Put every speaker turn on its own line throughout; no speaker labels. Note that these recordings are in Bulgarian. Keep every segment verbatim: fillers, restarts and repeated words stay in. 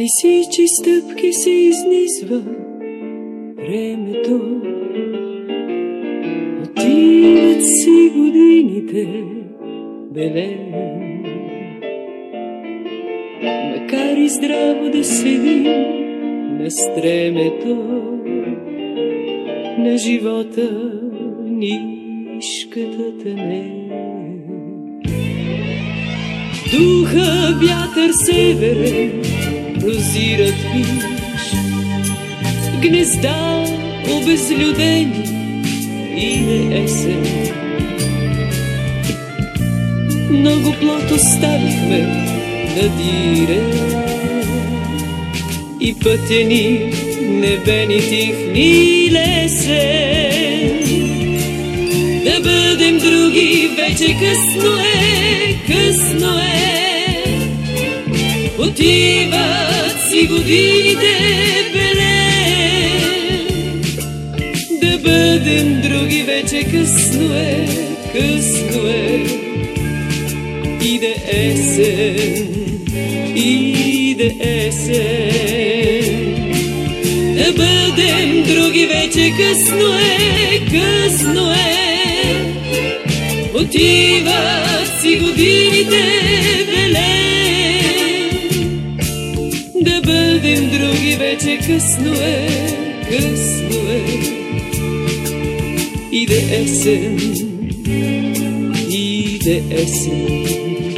Лисичи стъпки се изнизва времето, отиват си годините белем. Макар и здраво да седим на стремето на живота, нишката тъне. Духа вятър северен прозират виж, гнезда обезлюдени и не есен. Много плод оставихме да дире и пътя ни небени тих ни лесен. Да бъдем други вече късно е, късно е. Отиват си годините белем. Да бъдем други вече късно е, късно е. Иде есен, иде есен. Да бъдем други вече късно е, късно е. Отиват си годините белем. Да бъдем други вече късно е, късно е. Иде есен, иде есен.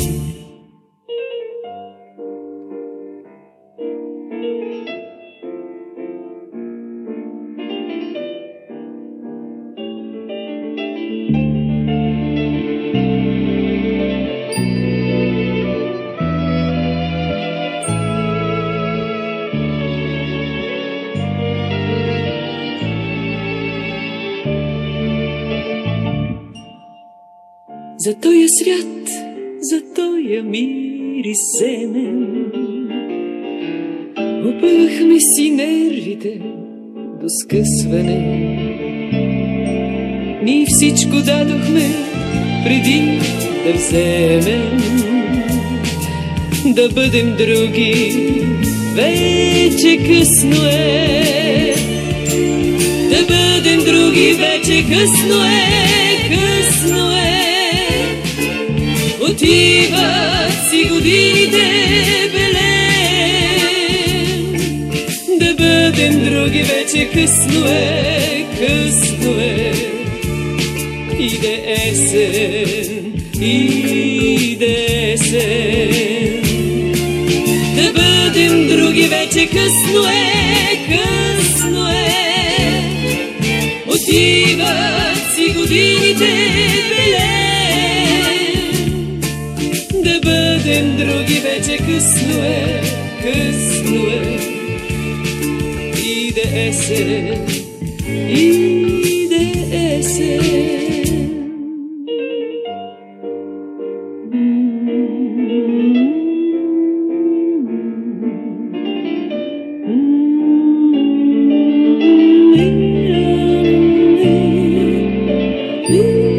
За тоя свят, за тоя мир и семен, опъвахме си нервите до скъсване. Ние всичко дадохме преди да вземем, да бъдем други, вече късно е. Да бъдем други, вече късно е, късно е. Отиват си годините белем. Да бъдем други вече късно е, късно е. Иде есен, иде есен. Да бъдем други вече късно е, късно е. Отиват си годините белем. Да бъдем други вече късно е, късно е. Иде есен, иде есен. Mm-hmm.